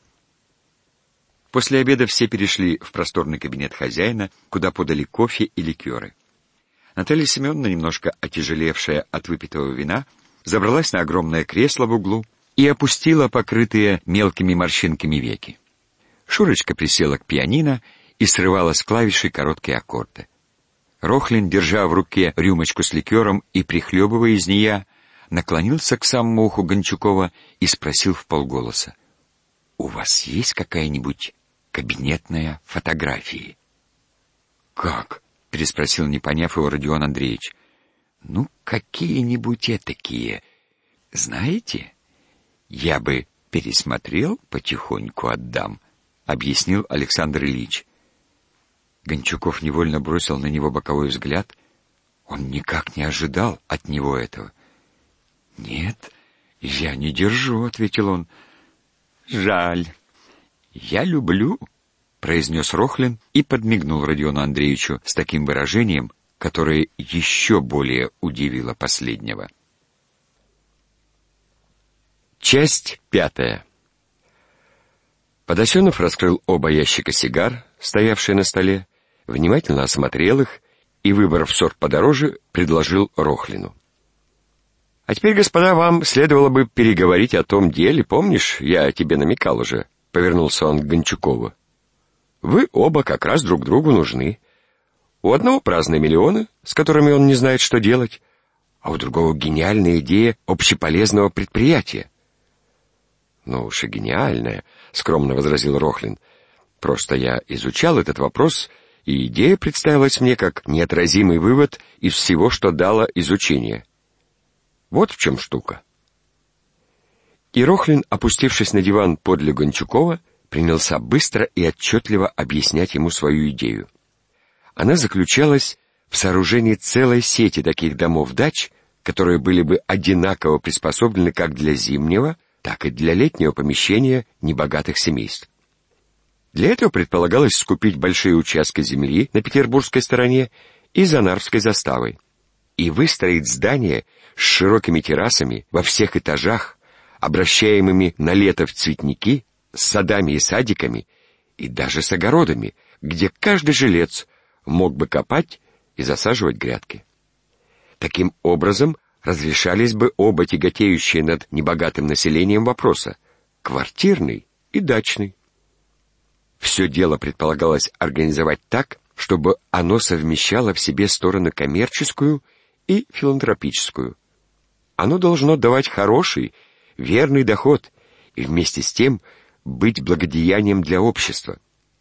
После обеда все перешли в просторный кабинет хозяина, куда подали кофе и ликеры. Наталья Семеновна, немножко отяжелевшая от выпитого вина, забралась на огромное кресло в углу и опустила покрытые мелкими морщинками веки. Шурочка присела к пианино и срывала с клавишей короткие аккорды. Рохлин, держа в руке рюмочку с ликером и прихлебывая из нее, наклонился к самому уху Гончукова и спросил вполголоса: «У вас есть какая-нибудь кабинетная фотография?» «Как?» — переспросил, не поняв его, Родион Андреевич. «Ну, какие-нибудь этакие. Знаете, я бы пересмотрел, потихоньку отдам», — объяснил Александр Ильич. Гончуков невольно бросил на него боковой взгляд. Он никак не ожидал от него этого. «Нет, я не держу», — ответил он. «Жаль. Я люблю», — произнес Рохлин и подмигнул Родиону Андреевичу с таким выражением, которое еще более удивило последнего. Часть пятая. Подосенов раскрыл оба ящика сигар, стоявшие на столе, внимательно осмотрел их и, выбрав сорт подороже, предложил Рохлину. «А теперь, господа, вам следовало бы переговорить о том деле, помнишь, я тебе намекал уже», — повернулся он к Гончукову. «Вы оба как раз друг другу нужны. У одного праздные миллионы, с которыми он не знает, что делать, а у другого гениальная идея общеполезного предприятия». «Ну уж и гениальная», — скромно возразил Рохлин. «Просто я изучал этот вопрос, и идея представилась мне как неотразимый вывод из всего, что дало изучение. Вот в чем штука». И Рохлин, опустившись на диван подле Гончукова, принялся быстро и отчетливо объяснять ему свою идею. Она заключалась в сооружении целой сети таких домов-дач, которые были бы одинаково приспособлены как для зимнего, так и для летнего помещения небогатых семейств. Для этого предполагалось скупить большие участки земли на петербургской стороне и за Нарвской заставой и выстроить здания с широкими террасами во всех этажах, обращаемыми на лето в цветники, с садами и садиками и даже с огородами, где каждый жилец мог бы копать и засаживать грядки. Таким образом разрешались бы оба тяготеющие над небогатым населением вопроса — квартирный и дачный. Все дело предполагалось организовать так, чтобы оно совмещало в себе стороны коммерческую и филантропическую. Оно должно давать хороший, верный доход и вместе с тем быть благодеянием для общества.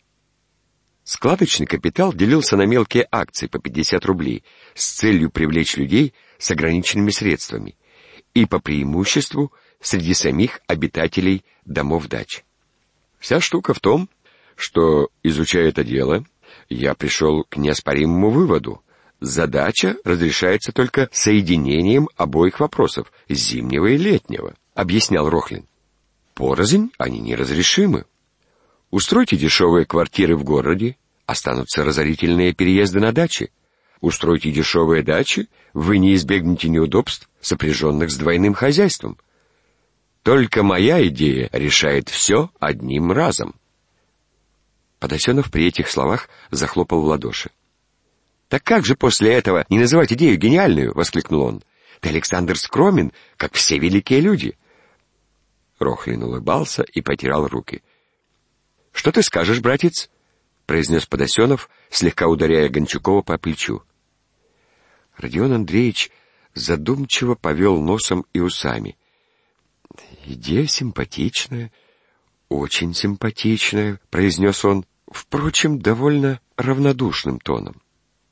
Складочный капитал делился на мелкие акции по пятьдесят рублей с целью привлечь людей с ограниченными средствами и по преимуществу среди самих обитателей домов-дач. Вся штука в том, что, изучая это дело, я пришел к неоспоримому выводу: задача разрешается только соединением обоих вопросов, зимнего и летнего, объяснял Рохлин. Порознь они неразрешимы. Устройте дешевые квартиры в городе, останутся разорительные переезды на дачи. Устройте дешевые дачи, вы не избегнете неудобств, сопряженных с двойным хозяйством. Только моя идея решает все одним разом. Подосенов при этих словах захлопал в ладоши. «Так как же после этого не называть идею гениальную?» — воскликнул он. «Ты, Александр, скромен, как все великие люди». Рохлин улыбался и потирал руки. «Что ты скажешь, братец?» — произнес Подосенов, слегка ударяя Гончукова по плечу. Родион Андреевич задумчиво повел носом и усами. «Идея симпатичная, очень симпатичная», — произнес он, впрочем, довольно равнодушным тоном.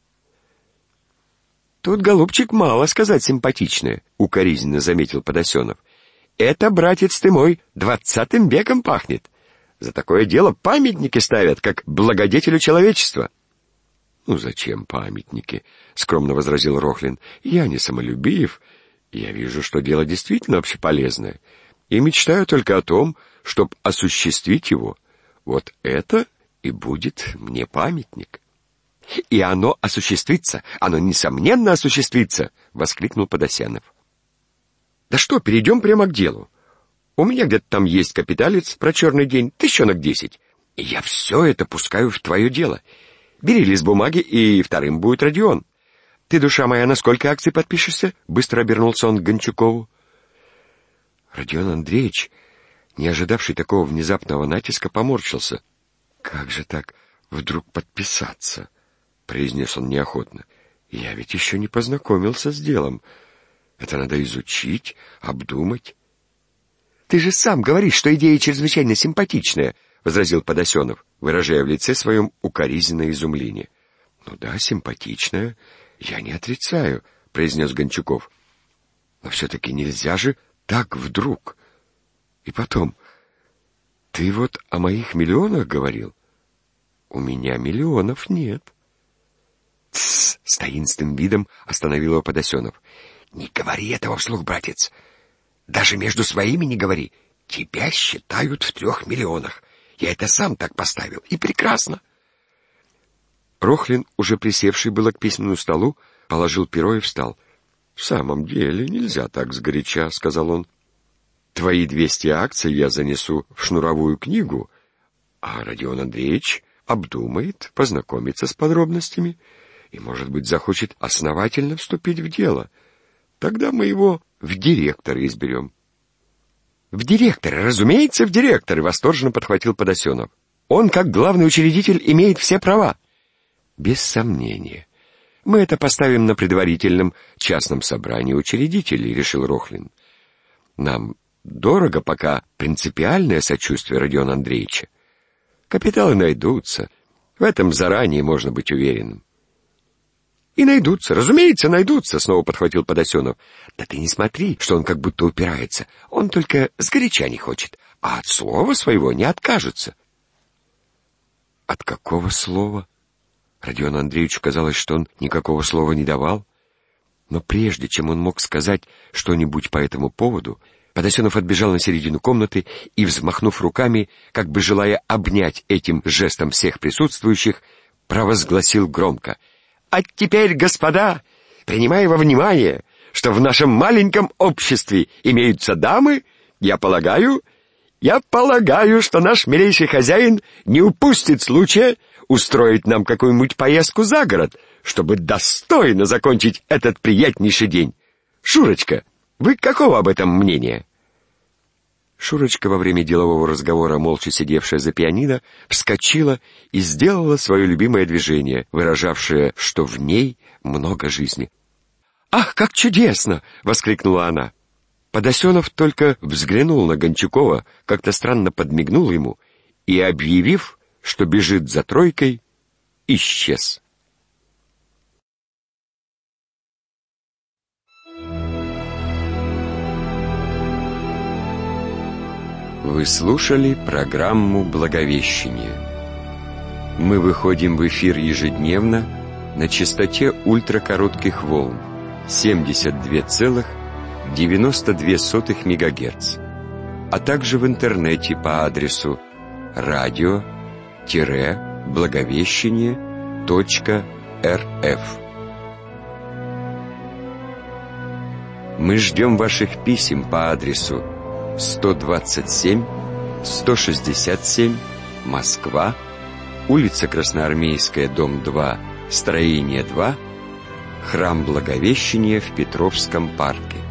«Тут, голубчик, мало сказать симпатичная», — укоризненно заметил Подосенов. «Это, братец ты мой, двадцатым веком пахнет. За такое дело памятники ставят, как благодетелю человечества». «Ну, зачем памятники?» — скромно возразил Рохлин. «Я не самолюбив. Я вижу, что дело действительно общеполезное, и мечтаю только о том, чтобы осуществить его. Вот это и будет мне памятник». «И оно осуществится, оно несомненно осуществится!» — воскликнул Подосенов. «Да что, перейдем прямо к делу. У меня где-то там есть капиталец про черный день, тысячонок десять, и я все это пускаю в твое дело. Бери лист бумаги, и вторым будет Родион. Ты, душа моя, на сколько акций подпишешься?» — быстро обернулся он к Гончукову. Родион Андреевич, не ожидавший такого внезапного натиска, поморщился. «Как же так вдруг подписаться?» — произнес он неохотно. «Я ведь еще не познакомился с делом. Это надо изучить, обдумать». «Ты же сам говоришь, что идея чрезвычайно симпатичная», — возразил Подосенов, выражая в лице своем укоризненное изумление. «Ну да, симпатичная, я не отрицаю», — произнес Гончуков. «Но все-таки нельзя же так вдруг. И потом, ты вот о моих миллионах говорил? У меня миллионов нет». «Тссс!» — с таинственным видом остановил его Подосенов. «Не говори этого вслух, братец. Даже между своими не говори. Тебя считают в трех миллионах. Я это сам так поставил. И прекрасно. Рохлин, уже присевший было к письменному столу, положил перо и встал. — В самом деле нельзя так сгоряча, — сказал он. — Твои двести акций я занесу в шнуровую книгу, а Родион Андреевич обдумает, познакомится с подробностями и, может быть, захочет основательно вступить в дело. Тогда мы его в директоры изберем. — В директоры, разумеется, в директоры, — восторженно подхватил Подосенов. — Он, как главный учредитель, имеет все права. — Без сомнения. Мы это поставим на предварительном частном собрании учредителей, — решил Рохлин. Нам дорого пока принципиальное сочувствие Родиона Андреевича. Капиталы найдутся. В этом заранее можно быть уверенным. И найдутся, разумеется, найдутся, — снова подхватил Подосенов. Да ты не смотри, что он как будто упирается. Он только сгоряча не хочет, а от слова своего не откажется. От какого слова? Родиону Андреевичу казалось, что он никакого слова не давал. Но прежде чем он мог сказать что-нибудь по этому поводу, Подосенов отбежал на середину комнаты и, взмахнув руками, как бы желая обнять этим жестом всех присутствующих, провозгласил громко: «А теперь, господа, принимая во внимание, что в нашем маленьком обществе имеются дамы, я полагаю, я полагаю, что наш милейший хозяин не упустит случая устроить нам какую-нибудь поездку за город, чтобы достойно закончить этот приятнейший день. Шурочка, вы какого об этом мнения?» Шурочка, во время делового разговора, молча сидевшая за пианино, вскочила и сделала свое любимое движение, выражавшее, что в ней много жизни. «Ах, как чудесно!» — воскликнула она. Подосенов только взглянул на Гончукова, как-то странно подмигнул ему и, объявив, что бежит за тройкой, исчез. Вы слушали программу «Благовещение». Мы выходим в эфир ежедневно на частоте ультракоротких волн семьдесят два целых девяносто две сотых мегагерц, а также в интернете по адресу радио благовещение точка эр эф. Мы ждем ваших писем по адресу сто двадцать семь сто шестьдесят семь, Москва, улица Красноармейская, дом два, строение два, храм Благовещения в Петровском парке.